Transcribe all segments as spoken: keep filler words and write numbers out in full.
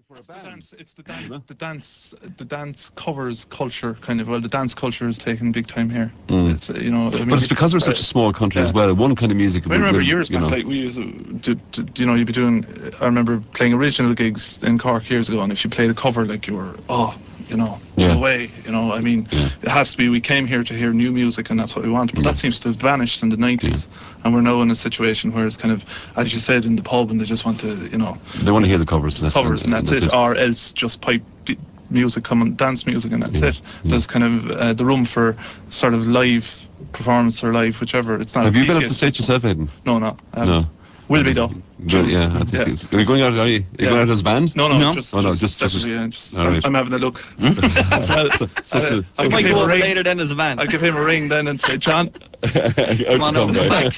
for a It's the band. dance. It's the dance. You know? The dance. The dance covers culture, kind of. Well, the dance culture is taking big time here. Mm. It's, uh, you know. I mean, But it's because we're such a small country yeah. as well. One kind of music. I remember will, years you back, know. like we used to, to, to, you know, you'd be doing. I remember playing original gigs in Cork years ago, and if you played a cover, like you were, oh, you know, Yeah. no way, you know. I mean, Yeah. it has to be. We came here to hear new music, and that's what we want. But Yeah. that seems to have vanished in the nineties, and we're now in a situation where it's kind of, as you said, in the pub, and they just want to, you know, They want to hear the covers. And that's, covers, and that's, it. it. Or else just pipe d- music, coming, dance music, and that's Yeah. it. Yeah. There's kind of uh, the room for sort of live performance or live, whichever. It's not. Have you been up appreciated. the stage yourself, Aidan? No, no. I haven't. No. Will be though. Good, yeah, I think Yeah. it's. Are you going out? Are you, are you Yeah. going out as a band? No, no, No. just, Oh, no, just, just- just- separately, yeah, just all right. I'm having a look. So- So, so- so- uh, so- I'll I give might him go a over ring. later then as a band. I'll give him a ring then and say, John, Come on over, back,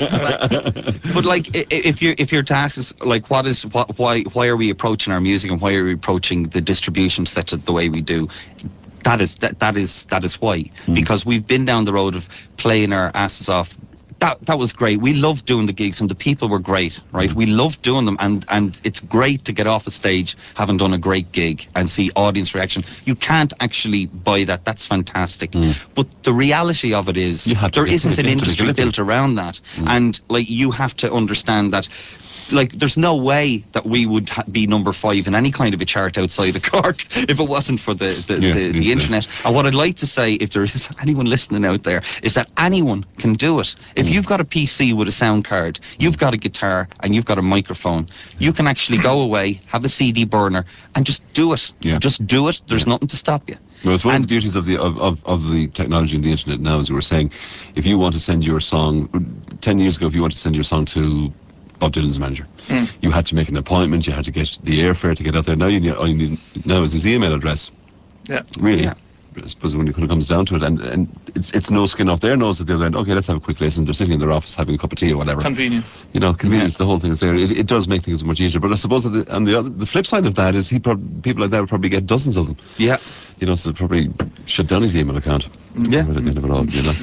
But like, i- i- if you if your task is like, what is what, why why are we approaching our music and why are we approaching the distribution set the way we do? That is that that is that is why, because we've been down the road of playing our asses off. That that was great. We loved doing the gigs and the people were great, right? We loved doing them, and and it's great to get off a stage having done a great gig and see audience reaction. You can't actually buy that. That's fantastic. But the reality of it is You have to there get- isn't you an have to industry deliver. built around that, and like you have to understand that. Like, there's no way that we would ha- be number five in any kind of a chart outside of Cork if it wasn't for the the, Yeah, the, the yeah. internet. And what I'd like to say, if there is anyone listening out there, is that anyone can do it. If you've got a P C with a sound card, you've got a guitar, and you've got a microphone, you can actually go away, have a C D burner, and just do it. Yeah. Just do it. There's nothing to stop you. Well, it's one of And- the beauties of the of, of, of the technology and the internet now, as we were saying. If you want to send your song, ten years ago, if you want to send your song to Bob Dylan's manager, you had to make an appointment. You had to get the airfare to get out there. Now you need, all you need now is his email address. yeah. Really, Yeah. I suppose when it kind of comes down to it, and and it's it's no skin off their nose at the other end. Okay, let's have a quick listen. They're sitting in their office having a cup of tea or whatever. Convenience. You know, convenience. The whole thing is there. It, it does make things much easier. But I suppose that the, and the other, the flip side of that is he prob- people like that would probably get dozens of them. Yeah. You know, so they'll probably shut down his email account. Yeah. Right at the end of it all, you know.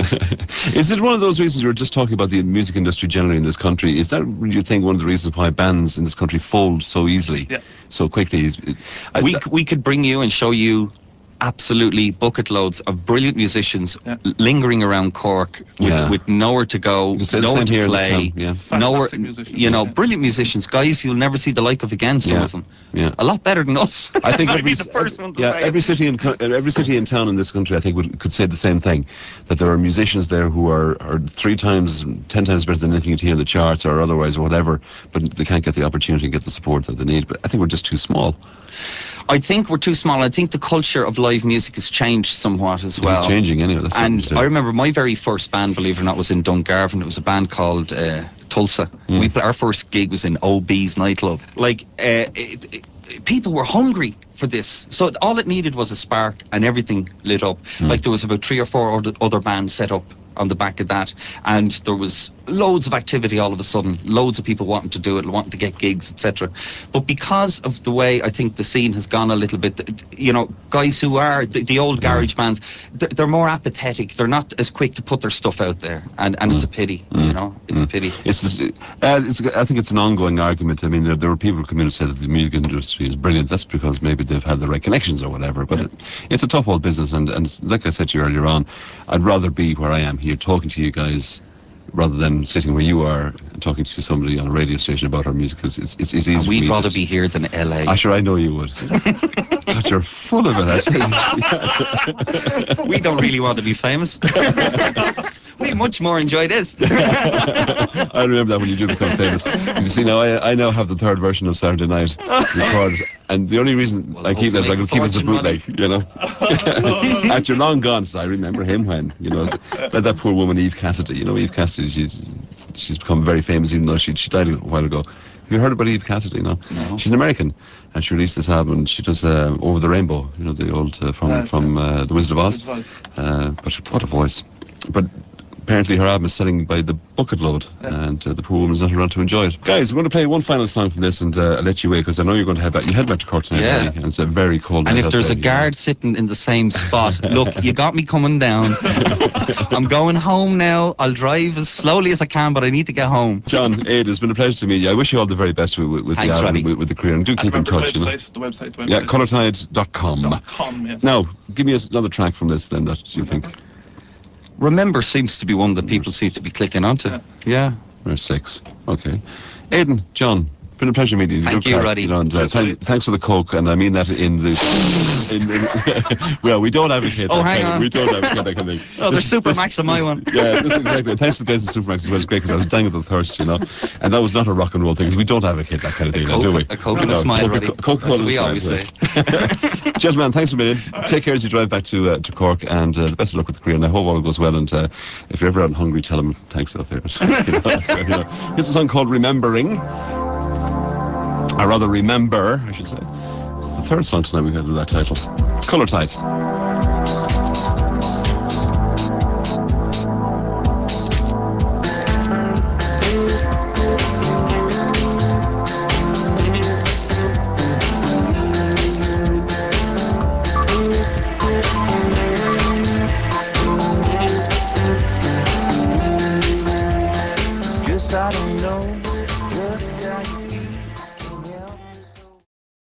Is it one of those reasons you were just talking about the music industry generally in this country? Is that, do you think, one of the reasons why bands in this country fold so easily, Yeah. so quickly? Is- I- we c- we could bring you and show you absolutely bucket loads of brilliant musicians Yeah. l- lingering around Cork with, Yeah. with nowhere to go, You can say the nowhere same here to in this play, town, yeah. nowhere, Fantastic musicians, you know, yeah. brilliant musicians, guys you'll never see the like of again. Some Yeah. of them, Yeah. a lot better than us. I think I'd every, be the first one to yeah, say it. every city in co- every city in town in this country, I think, would, could say the same thing, that there are musicians there who are, are three times, ten times better than anything you hear in the charts or otherwise or whatever, but they can't get the opportunity and get the support that they need. But I think we're just too small. I think we're too small. I think the culture of live music has changed somewhat as well. It's changing anyway. That's And something to- I remember my very first band, believe it or not, was in Dungarvan. It was a band called uh, Tulsa. We pla- our first gig was in O B's nightclub. Like, uh, it, it, people were hungry for this. So all it needed was a spark, and everything lit up. Like, there was about three or four other, other bands set up on the back of that, and there was loads of activity all of a sudden, loads of people wanting to do it, wanting to get gigs, et cetera. But because of the way I think the scene has gone a little bit, you know, guys who are the, the old garage bands, they're, they're more apathetic. They're not as quick to put their stuff out there, and, and it's a pity, you know, it's a pity. It's, just, uh, it's, I think it's an ongoing argument. I mean, there, there are people who come in and say that the music industry is brilliant. That's because maybe they've had the right connections or whatever. But it, it's a tough old business, and, and like I said to you earlier on, I'd rather be where I am here talking to you guys rather than sitting where you are and talking to somebody on a radio station about our music, because it's, it's, it's easy And for we'd me rather just- be here than L A. Ah, sure, I know you would. But you're full of it, I tell you. We don't really want to be famous. We much more enjoy this. I remember that when you do become famous. 'Cause you see, now I, I now have the third version of Saturday Night recorded, and the only reason Well, I keep that is I can keep it as a hopefully bootleg, you know. After you're long gone, so I remember him when, you know, like that poor woman Eve Cassidy. You know, Eve Cassidy, she's she's become very famous, even though she she died a while ago. Have you heard about Eve Cassidy? No. No. She's an American, and she released this album. And she does uh, Over the Rainbow, you know, the old uh, from Yes, from uh, The Wizard of Oz. Wizard of Oz. Uh, but what a voice! But apparently her album is selling by the bucket load, Yeah. and uh, the poor woman's not around to enjoy it. Guys, we're going to play one final song from this, and uh, I'll let you away because I know you're going to head back. You head back to Cork tonight, Yeah. Eddie, and it's a very cold And night if out there's there, a you know. guard sitting in the same spot, look, you got me coming down. I'm going home now. I'll drive as slowly as I can, but I need to get home. John, Ed, it's been a pleasure to meet you. I wish you all the very best with, with, with the Thanks, album, Robbie. with, with the career, and do And keep in remember touch. the You know. website, the website, the website. Yeah, colourtide dot com. Dot com, yes. Now, give me a, another track from this then that you think. Remember seems to be one that people seem to be clicking onto. Yeah. Yeah. Or six. Okay. Aidan, John, been a pleasure meeting you. Thank Good you, crack, Roddy. You know, and, uh, Cheers, thank, Roddy. thanks for the coke, and I mean that in the. In, in, well, we don't advocate Oh, that hang kind of- on. We don't advocate that kind of thing. Oh, there's This- Supermax this- on my this- one. Yeah, this, exactly. Thanks to the guys at Supermax as well. It's great because I was dying of the thirst, you know. And that was not a rock and roll thing because we don't advocate that kind of thing, now, do we? A Coke and a smile, Roddy. Coca-Cola That's what we always say. Gentlemen, thanks a million. Take care as you drive back to uh, to Cork, and uh, the best of luck with the career. And I hope all goes well. And uh, if you're ever out and hungry, tell them thanks out there. You know, so, you know. Here's a song called "Remembering," or rather, "Remember," I should say. It's the third song tonight we've had with that title. Colour Tight. Just I don't know just how you